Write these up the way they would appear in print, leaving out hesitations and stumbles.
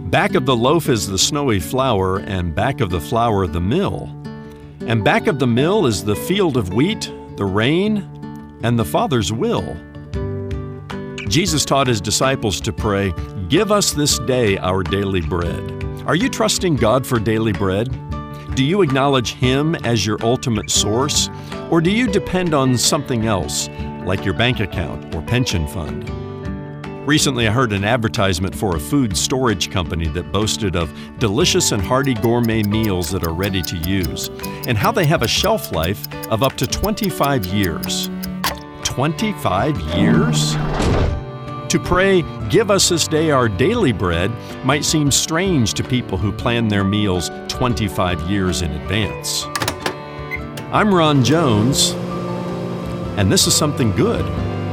Back of the loaf is the snowy flour, and back of the flour the mill. And back of the mill is the field of wheat, the rain, and the Father's will. Jesus taught his disciples to pray, "Give us this day our daily bread." Are you trusting God for daily bread? Do you acknowledge Him as your ultimate source? Or do you depend on something else, like your bank account or pension fund? Recently, I heard an advertisement for a food storage company that boasted of delicious and hearty gourmet meals that are ready to use, and how they have a shelf life of up to 25 years. 25 years? To pray, "Give us this day our daily bread," might seem strange to people who plan their meals 25 years in advance. I'm Ron Jones, and this is Something Good.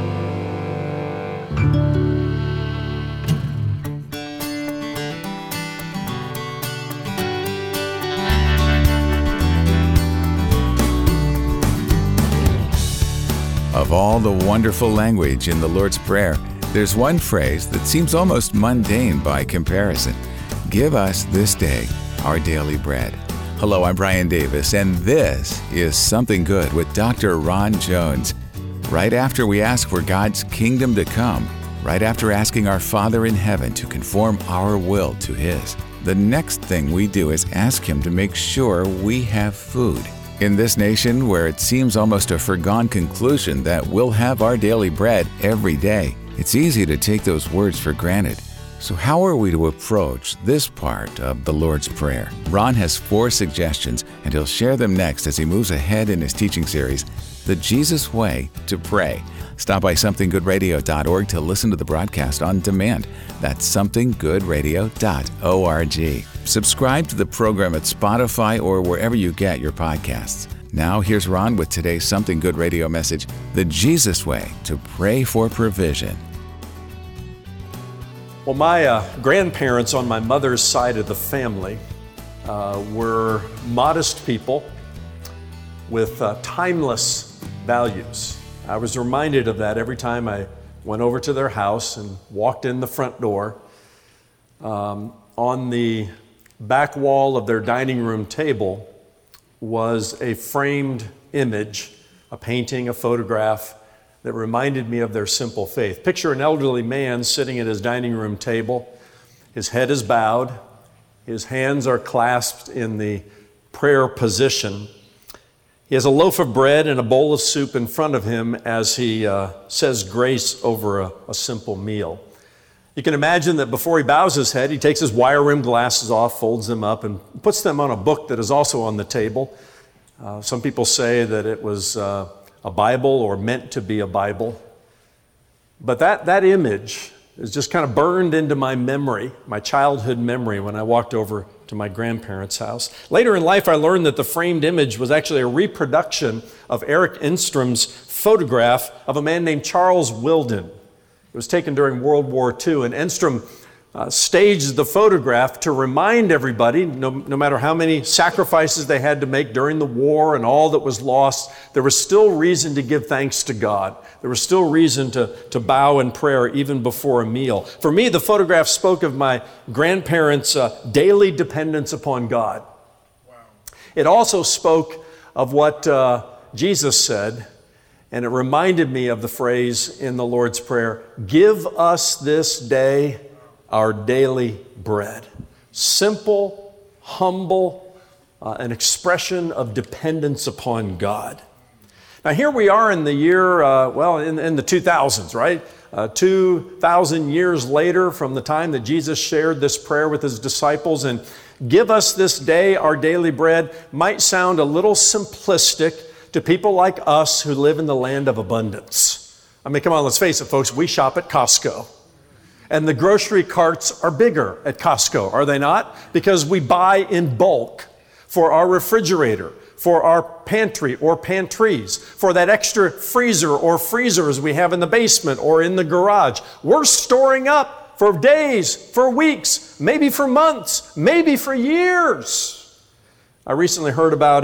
Of all the wonderful language in the Lord's Prayer, there's one phrase that seems almost mundane by comparison. Give us this day our daily bread. Hello, I'm Brian Davis, and this is Something Good with Dr. Ron Jones. Right after we ask for God's kingdom to come, right after asking our Father in heaven to conform our will to His, the next thing we do is ask Him to make sure we have food. In this nation where it seems almost a foregone conclusion that we'll have our daily bread every day, it's easy to take those words for granted. So how are we to approach this part of the Lord's Prayer? Ron has 4 suggestions, and he'll share them next as he moves ahead in his teaching series, The Jesus Way to Pray. Stop by somethinggoodradio.org to listen to the broadcast on demand. That's somethinggoodradio.org. Subscribe to the program at Spotify or wherever you get your podcasts. Now here's Ron with today's Something Good radio message, The Jesus Way to Pray for Provision. Well, my grandparents on my mother's side of the family were modest people with timeless values. I was reminded of that every time I went over to their house and walked in the front door. On the back wall of their dining room table was a framed image, a painting, a photograph that reminded me of their simple faith. Picture an elderly man sitting at his dining room table. His head is bowed. His hands are clasped in the prayer position. He has a loaf of bread and a bowl of soup in front of him as he says grace over a simple meal. You can imagine that before he bows his head, he takes his wire-rimmed glasses off, folds them up, and puts them on a book that is also on the table. Some people say that it was a Bible or meant to be a Bible. But that image is just kind of burned into my memory, my childhood memory, when I walked over to my grandparents' house. Later in life, I learned that the framed image was actually a reproduction of Eric Enstrom's photograph of a man named Charles Wilden. It was taken during World War II, and Enstrom staged the photograph to remind everybody, no matter how many sacrifices they had to make during the war and all that was lost, there was still reason to give thanks to God. There was still reason to bow in prayer even before a meal. For me, the photograph spoke of my grandparents' daily dependence upon God. Wow. It also spoke of what Jesus said, and it reminded me of the phrase in the Lord's Prayer, "Give us this day our daily bread." Simple, humble, an expression of dependence upon God. Now here we are in the year, in the 2000s, right? 2,000 years later from the time that Jesus shared this prayer with His disciples, and "Give us this day our daily bread" might sound a little simplistic to people like us who live in the land of abundance. I mean, come on, let's face it, folks, we shop at Costco. And the grocery carts are bigger at Costco, are they not? Because we buy in bulk for our refrigerator, for our pantry or pantries, for that extra freezer or freezers we have in the basement or in the garage. We're storing up for days, for weeks, maybe for months, maybe for years. I recently heard about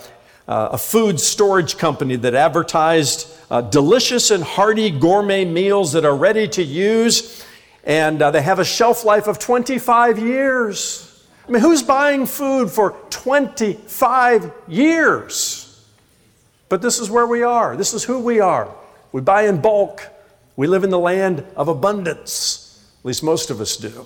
a food storage company that advertised delicious and hearty gourmet meals that are ready to use. And they have a shelf life of 25 years. I mean, who's buying food for 25 years? But this is where we are. This is who we are. We buy in bulk. We live in the land of abundance. At least most of us do.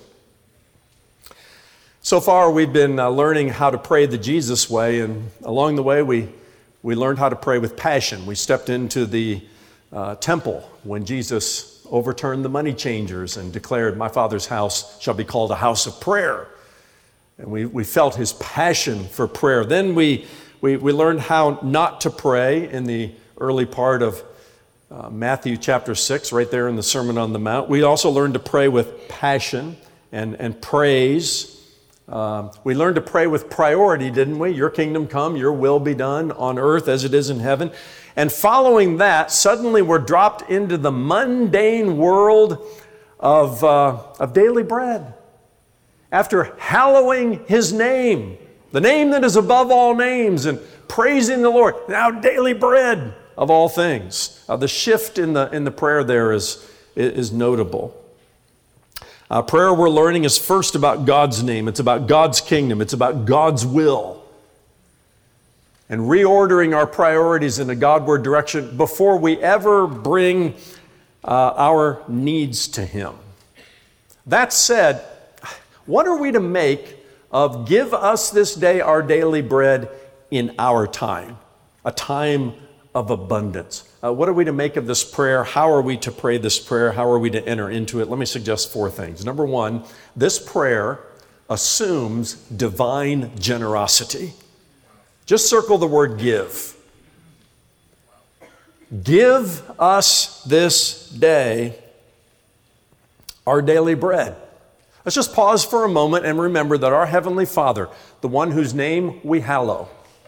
So far, we've been learning how to pray the Jesus way, and along the way, we learned how to pray with passion. We stepped into the temple when Jesus overturned the money changers and declared, "My Father's house shall be called a house of prayer." And we felt his passion for prayer. Then we learned how not to pray in the early part of Matthew chapter 6, right there in the Sermon on the Mount. We also learned to pray with passion and praise. We learned to pray with priority, didn't we? Your kingdom come, your will be done on earth as it is in heaven. And following that, suddenly we're dropped into the mundane world of daily bread. After hallowing his name, the name that is above all names, and praising the Lord, now daily bread of all things. The shift in the prayer there is notable. Prayer, we're learning, is first about God's name. It's about God's kingdom. It's about God's will. And reordering our priorities in a Godward direction before we ever bring our needs to him. That said, what are we to make of "give us this day our daily bread" in our time, a time of abundance? What are we to make of this prayer? How are we to pray this prayer? How are we to enter into it? Let me suggest 4 things. Number 1, this prayer assumes divine generosity. Just circle the word "give." Give us this day our daily bread. Let's just pause for a moment and remember that our Heavenly Father, the one whose name we hallow,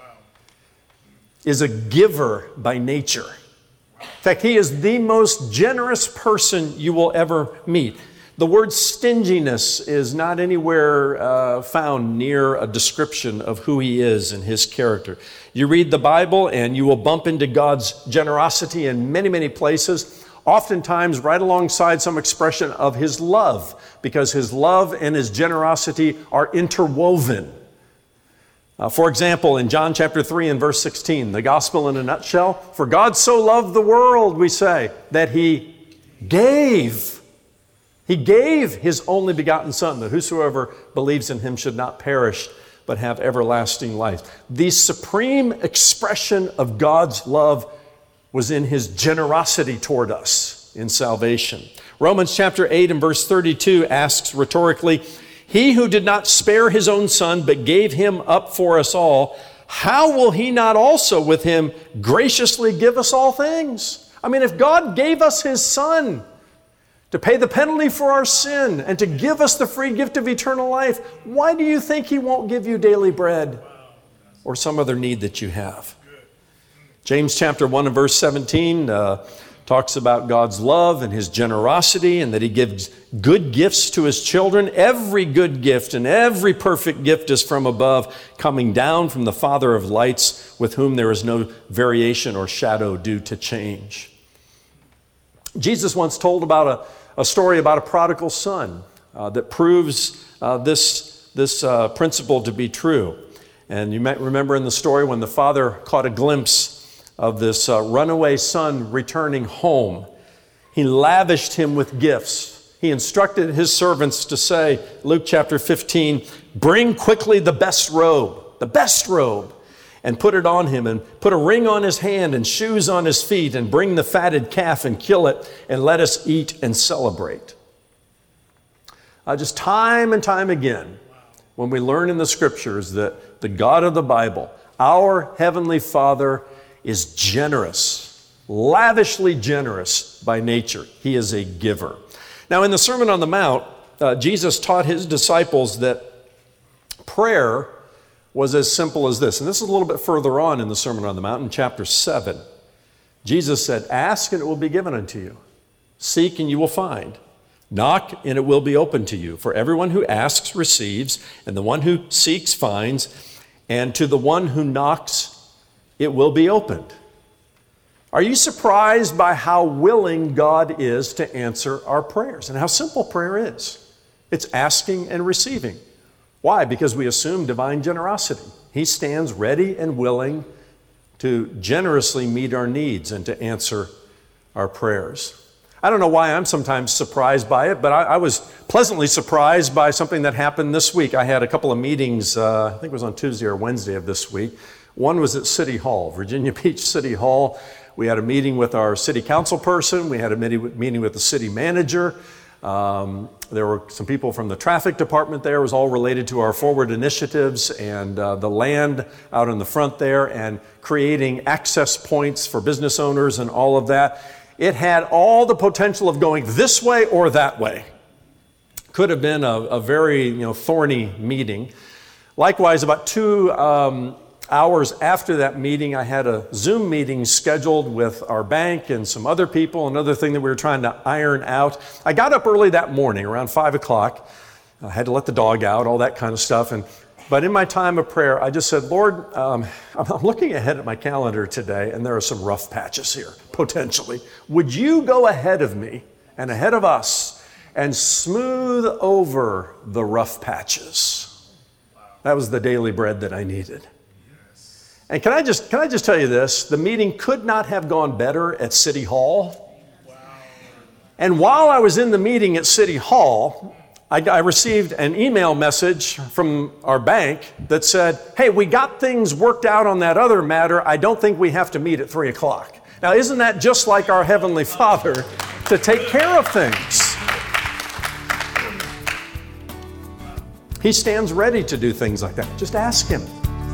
is a giver by nature. In fact, he is the most generous person you will ever meet. The word stinginess is not anywhere found near a description of who he is and his character. You read the Bible and you will bump into God's generosity in many, many places, oftentimes right alongside some expression of his love, because his love and his generosity are interwoven. For example, in John chapter 3 and verse 16, the gospel in a nutshell: "For God so loved the world," we say, "that he gave." He gave his only begotten Son, that whosoever believes in him should not perish, but have everlasting life. The supreme expression of God's love was in his generosity toward us in salvation. Romans chapter 8 and verse 32 asks rhetorically, "He who did not spare his own Son, but gave him up for us all, how will he not also with him graciously give us all things?" I mean, if God gave us his Son to pay the penalty for our sin and to give us the free gift of eternal life, why do you think he won't give you daily bread or some other need that you have? James chapter 1 and verse 17 talks about God's love and his generosity, and that he gives good gifts to his children. Every good gift and every perfect gift is from above, coming down from the Father of lights, with whom there is no variation or shadow due to change. Jesus once told about a story about a prodigal son that proves this principle to be true. And you might remember in the story when the father caught a glimpse of this runaway son returning home, he lavished him with gifts. He instructed his servants to say, Luke chapter 15, "Bring quickly the best robe, and put it on him, and put a ring on his hand and shoes on his feet, and bring the fatted calf and kill it, and let us eat and celebrate." Just time and time again, when we learn in the scriptures that the God of the Bible, our Heavenly Father, is generous, lavishly generous by nature. He is a giver. Now, in the Sermon on the Mount, Jesus taught his disciples that prayer was as simple as this. And this is a little bit further on in the Sermon on the Mount in chapter 7. Jesus said, "Ask and it will be given unto you. Seek and you will find. Knock and it will be opened to you. For everyone who asks receives, and the one who seeks finds, and to the one who knocks it will be opened." Are you surprised by how willing God is to answer our prayers and how simple prayer is? It's asking and receiving. Why? Because we assume divine generosity. He stands ready and willing to generously meet our needs and to answer our prayers. I don't know why I'm sometimes surprised by it, but I was pleasantly surprised by something that happened this week. I had a couple of meetings, I think it was on Tuesday or Wednesday of this week. One was at City Hall, Virginia Beach City Hall. We had a meeting with our city council person. We had a meeting with the city manager. There were some people from the traffic department there. It was all related to our forward initiatives and the land out in the front there and creating access points for business owners and all of that. It had all the potential of going this way or that way. Could have been a very thorny meeting. Likewise, about 2 hours after that meeting, I had a Zoom meeting scheduled with our bank and some other people, another thing that we were trying to iron out. I got up early that morning, around 5 o'clock. I had to let the dog out, all that kind of stuff. But in my time of prayer, I just said, Lord, I'm looking ahead at my calendar today, and there are some rough patches here, potentially. Would you go ahead of me and ahead of us and smooth over the rough patches? That was the daily bread that I needed. And can I just tell you this? The meeting could not have gone better at City Hall. Wow. And while I was in the meeting at City Hall, I received an email message from our bank that said, hey, we got things worked out on that other matter. I don't think we have to meet at 3 o'clock. Now, isn't that just like our Heavenly Father to take care of things? He stands ready to do things like that. Just ask Him.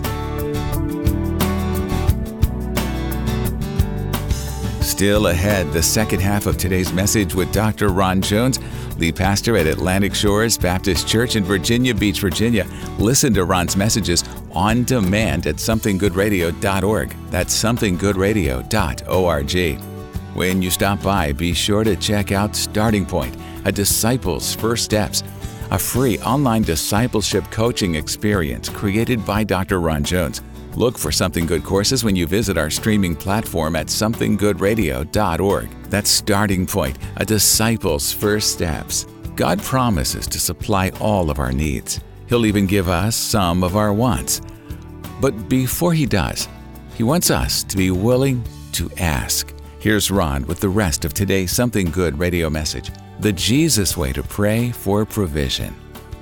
Still ahead, the second half of today's message with Dr. Ron Jones, lead pastor at Atlantic Shores Baptist Church in Virginia Beach, Virginia. Listen to Ron's messages on demand at somethinggoodradio.org. That's somethinggoodradio.org. When you stop by, be sure to check out Starting Point, a disciple's first steps, a free online discipleship coaching experience created by Dr. Ron Jones. Look for Something Good courses when you visit our streaming platform at somethinggoodradio.org. That's Starting Point, a disciple's first steps. God promises to supply all of our needs. He'll even give us some of our wants. But before He does, He wants us to be willing to ask. Here's Ron with the rest of today's Something Good radio message, the Jesus way to pray for provision.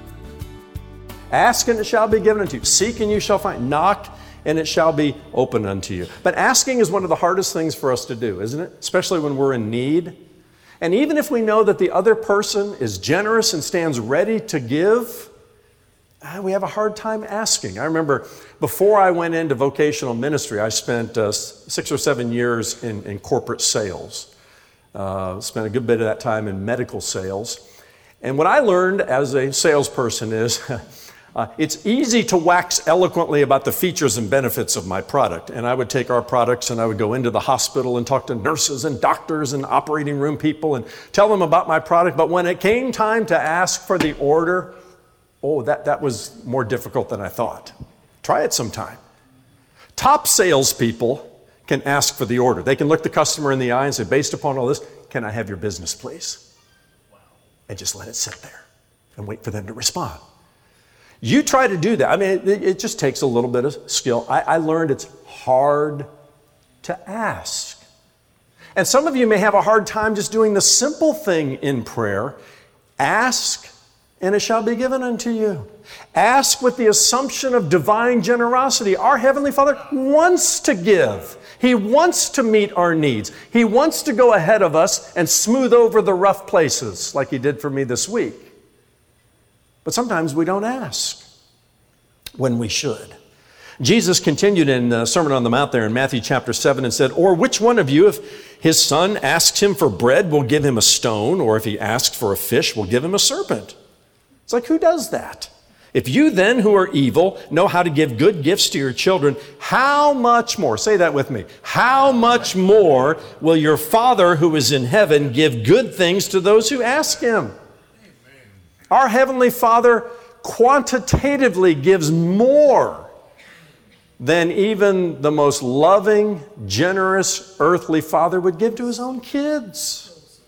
Ask and it shall be given unto you. Seek and you shall find. Knock and it shall be open unto you. But asking is one of the hardest things for us to do, isn't it? Especially when we're in need. And even if we know that the other person is generous and stands ready to give, we have a hard time asking. I remember before I went into vocational ministry, I spent 6 or 7 years in corporate sales. Spent a good bit of that time in medical sales. And what I learned as a salesperson is it's easy to wax eloquently about the features and benefits of my product. And I would take our products and I would go into the hospital and talk to nurses and doctors and operating room people and tell them about my product. But when it came time to ask for the order, that was more difficult than I thought. Try it sometime. Top salespeople can ask for the order. They can look the customer in the eye and say, based upon all this, can I have your business, please? And just let it sit there and wait for them to respond. You try to do that. I mean, it just takes a little bit of skill. I learned it's hard to ask. And some of you may have a hard time just doing the simple thing in prayer. Ask, and it shall be given unto you. Ask with the assumption of divine generosity. Our Heavenly Father wants to give. He wants to meet our needs. He wants to go ahead of us and smooth over the rough places like He did for me this week. But sometimes we don't ask when we should. Jesus continued in the Sermon on the Mount there in Matthew chapter 7 and said, or which one of you, if his son asks him for bread, will give him a stone, or if he asks for a fish, will give him a serpent? It's like, who does that? If you then, who are evil, know how to give good gifts to your children, how much more, say that with me, how much more will your Father who is in heaven give good things to those who ask Him? Our Heavenly Father quantitatively gives more than even the most loving, generous earthly father would give to his own kids.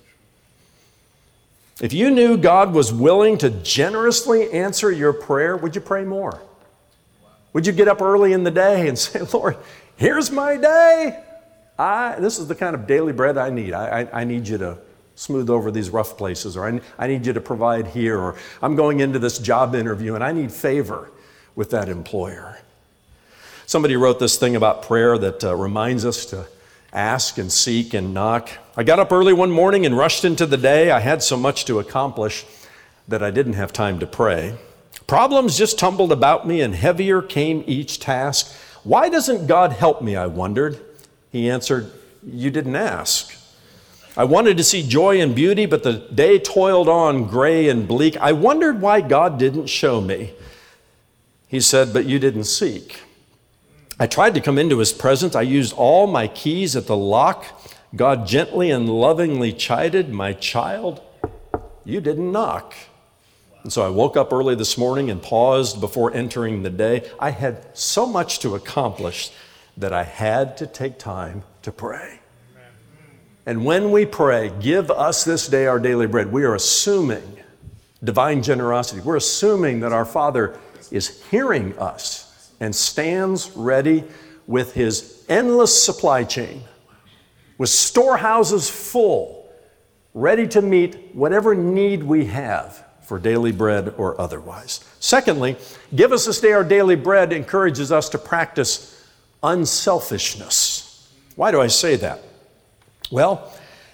If you knew God was willing to generously answer your prayer, would you pray more? Would you get up early in the day and say, Lord, here's my day. This is the kind of daily bread I need. I need you to smooth over these rough places, or I need you to provide here, or I'm going into this job interview and I need favor with that employer. Somebody wrote this thing about prayer that reminds us to ask and seek and knock. I got up early one morning and rushed into the day. I had so much to accomplish that I didn't have time to pray. Problems just tumbled about me, and heavier came each task. Why doesn't God help me, I wondered. He answered, you didn't ask. I wanted to see joy and beauty, but the day toiled on gray and bleak. I wondered why God didn't show me. He said, but you didn't seek. I tried to come into his presence. I used all my keys at the lock. God gently and lovingly chided, my child, you didn't knock. And so I woke up early this morning and paused before entering the day. I had so much to accomplish that I had to take time to pray. And when we pray, give us this day our daily bread, we are assuming divine generosity. We're assuming that our Father is hearing us and stands ready with his endless supply chain, with storehouses full, ready to meet whatever need we have for daily bread or otherwise. Secondly, give us this day our daily bread encourages us to practice unselfishness. Why do I say that? Well,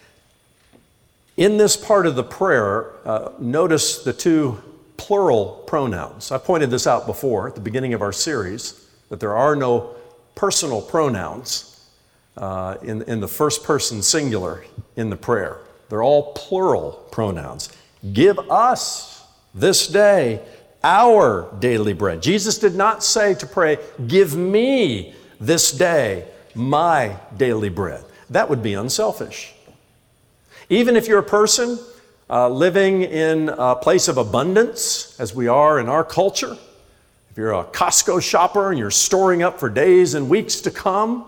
in this part of the prayer, notice the two plural pronouns. I pointed this out before at the beginning of our series, that there are no personal pronouns in the first person singular in the prayer. They're all plural pronouns. Give us this day our daily bread. Jesus did not say to pray, give me this day my daily bread. That would be unselfish. Even if you're a person living in a place of abundance, as we are in our culture, if you're a Costco shopper and you're storing up for days and weeks to come,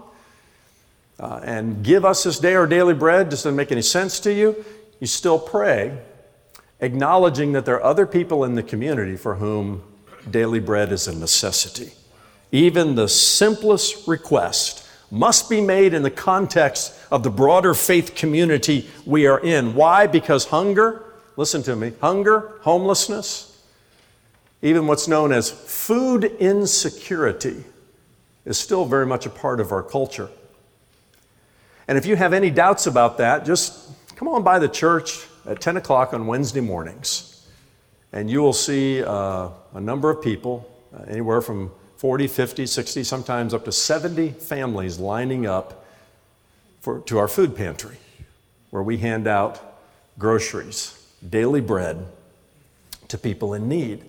and give us this day our daily bread just doesn't make any sense to you, you still pray, acknowledging that there are other people in the community for whom daily bread is a necessity. Even the simplest request must be made in the context of the broader faith community we are in. Why? Because hunger, listen to me, hunger, homelessness, even what's known as food insecurity is still very much a part of our culture. And if you have any doubts about that, just come on by the church at 10 o'clock on Wednesday mornings, and you will see a number of people, anywhere from 40, 50, 60, sometimes up to 70 families lining up to our food pantry, where we hand out groceries, daily bread to people in need.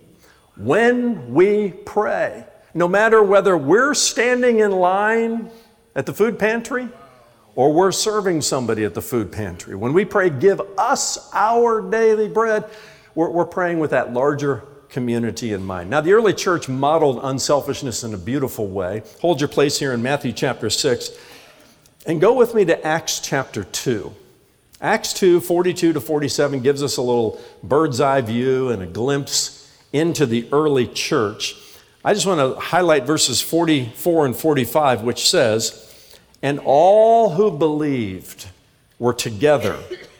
When we pray, no matter whether we're standing in line at the food pantry or we're serving somebody at the food pantry, when we pray, give us our daily bread, we're praying with that larger community in mind. Now, the early church modeled unselfishness in a beautiful way. Hold your place here in Matthew chapter 6 and go with me to Acts chapter 2. Acts 2, 42 to 47 gives us a little bird's eye view and a glimpse into the early church. I just want to highlight verses 44 and 45, which says, and all who believed were together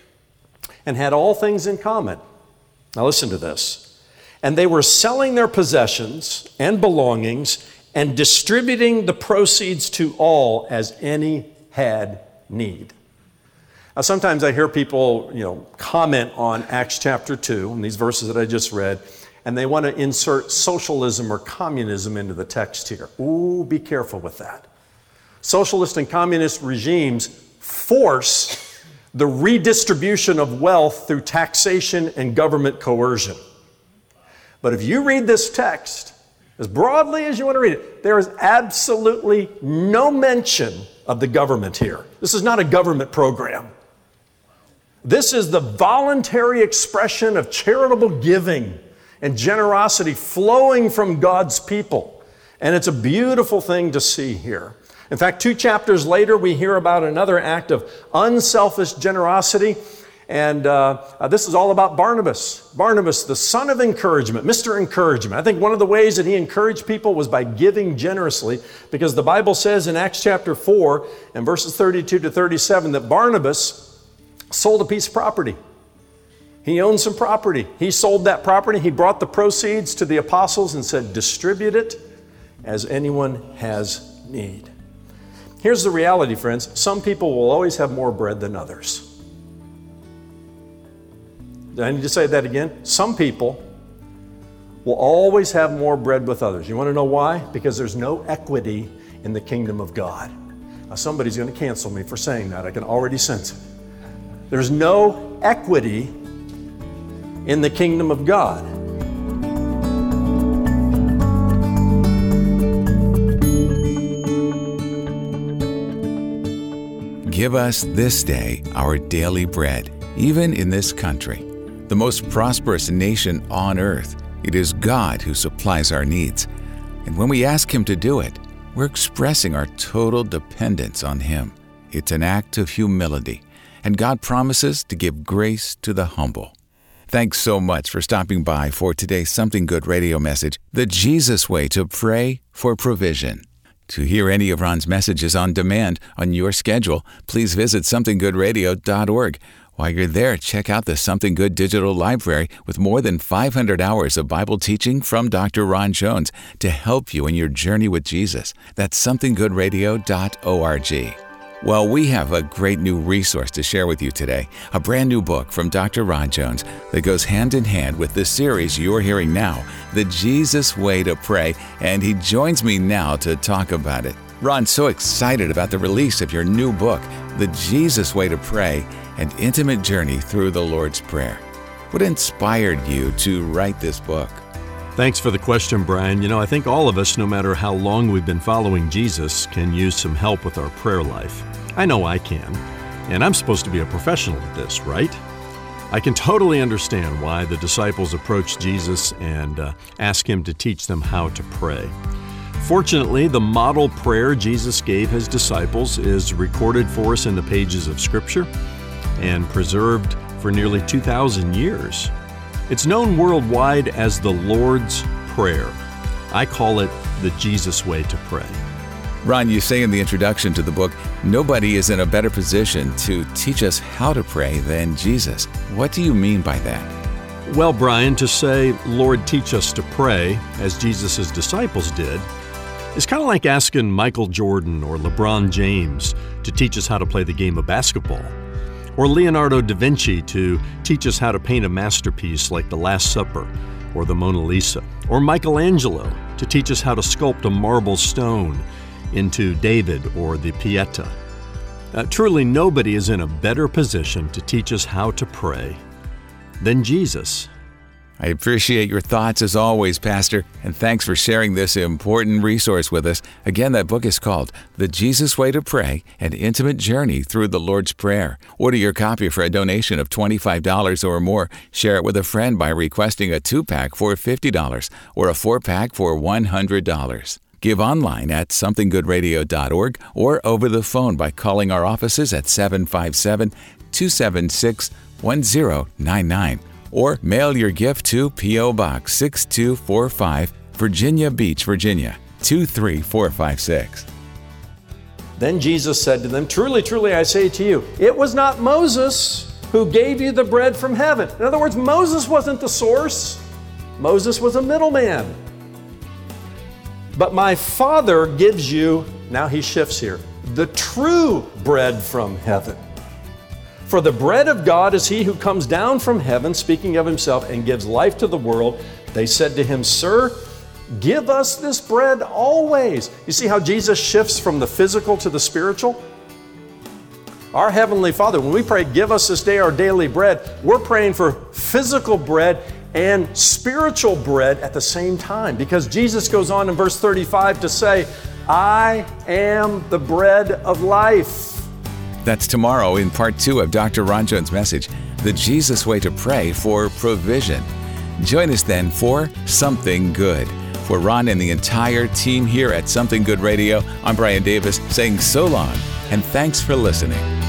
and had all things in common. Now listen to this. And they were selling their possessions and belongings and distributing the proceeds to all as any had need. Now, sometimes I hear people, comment on Acts chapter 2 and these verses that I just read, and they want to insert socialism or communism into the text here. Ooh, be careful with that. Socialist and communist regimes force the redistribution of wealth through taxation and government coercion. But if you read this text as broadly as you want to read it, there is absolutely no mention of the government here. This is not a government program. This is the voluntary expression of charitable giving and generosity flowing from God's people. And it's a beautiful thing to see here. In fact, 2 chapters later, we hear about another act of unselfish generosity. And this is all about Barnabas. Barnabas, the son of encouragement, Mr. Encouragement. I think one of the ways that he encouraged people was by giving generously, because the Bible says in Acts chapter 4 and verses 32 to 37 that Barnabas sold a piece of property. He owned some property. He sold that property. He brought the proceeds to the apostles and said, distribute it as anyone has need. Here's the reality, friends. Some people will always have more bread than others. Do I need to say that again? Some people will always have more bread with others. You want to know why? Because there's no equity in the kingdom of God. Now, somebody's going to cancel me for saying that. I can already sense it. There's no equity in the kingdom of God. Give us this day our daily bread, even in this country, the most prosperous nation on earth. It is God who supplies our needs. And when we ask Him to do it, we're expressing our total dependence on Him. It's an act of humility, and God promises to give grace to the humble. Thanks so much for stopping by for today's Something Good radio message, The Jesus Way to Pray for Provision. To hear any of Ron's messages on demand on your schedule, please visit somethinggoodradio.org. While you're there, check out the Something Good digital library with more than 500 hours of Bible teaching from Dr. Ron Jones to help you in your journey with Jesus. That's somethinggoodradio.org. Well, we have a great new resource to share with you today, a brand new book from Dr. Ron Jones that goes hand in hand with the series you're hearing now, The Jesus Way to Pray, and he joins me now to talk about it. Ron's so excited about the release of your new book, The Jesus Way to Pray, An Intimate Journey Through the Lord's Prayer. What inspired you to write this book? Thanks for the question, Brian. I think all of us, no matter how long we've been following Jesus, can use some help with our prayer life. I know I can, and I'm supposed to be a professional at this, right? I can totally understand why the disciples approached Jesus and asked Him to teach them how to pray. Fortunately, the model prayer Jesus gave His disciples is recorded for us in the pages of Scripture and preserved for nearly 2,000 years. It's known worldwide as the Lord's Prayer. I call it the Jesus Way to Pray. Ron, you say in the introduction to the book, nobody is in a better position to teach us how to pray than Jesus. What do you mean by that? Well, Brian, to say, Lord, teach us to pray, as Jesus' disciples did, is kind of like asking Michael Jordan or LeBron James to teach us how to play the game of basketball, or Leonardo da Vinci to teach us how to paint a masterpiece like The Last Supper or the Mona Lisa, or Michelangelo to teach us how to sculpt a marble stone into David or the Pietà. Truly, nobody is in a better position to teach us how to pray than Jesus. I appreciate your thoughts as always, Pastor, and thanks for sharing this important resource with us. Again, that book is called The Jesus Way to Pray, An Intimate Journey Through the Lord's Prayer. Order your copy for a donation of $25 or more. Share it with a friend by requesting a 2-pack for $50 or a 4-pack for $100. Give online at somethinggoodradio.org or over the phone by calling our offices at 757-276-1099. Or mail your gift to P.O. Box 6245, Virginia Beach, Virginia, 23456. Then Jesus said to them, Truly, truly, I say to you, it was not Moses who gave you the bread from heaven. In other words, Moses wasn't the source. Moses was a middleman. But my Father gives you, now he shifts here, the true bread from heaven. For the bread of God is he who comes down from heaven, speaking of himself, and gives life to the world. They said to him, Sir, give us this bread always. You see how Jesus shifts from the physical to the spiritual? Our Heavenly Father, when we pray, give us this day our daily bread, we're praying for physical bread and spiritual bread at the same time. Because Jesus goes on in verse 35 to say, I am the bread of life. That's tomorrow in part 2 of Dr. Ron Jones' message, The Jesus Way to Pray for Provision. Join us then for Something Good. For Ron and the entire team here at Something Good Radio, I'm Brian Davis saying so long and thanks for listening.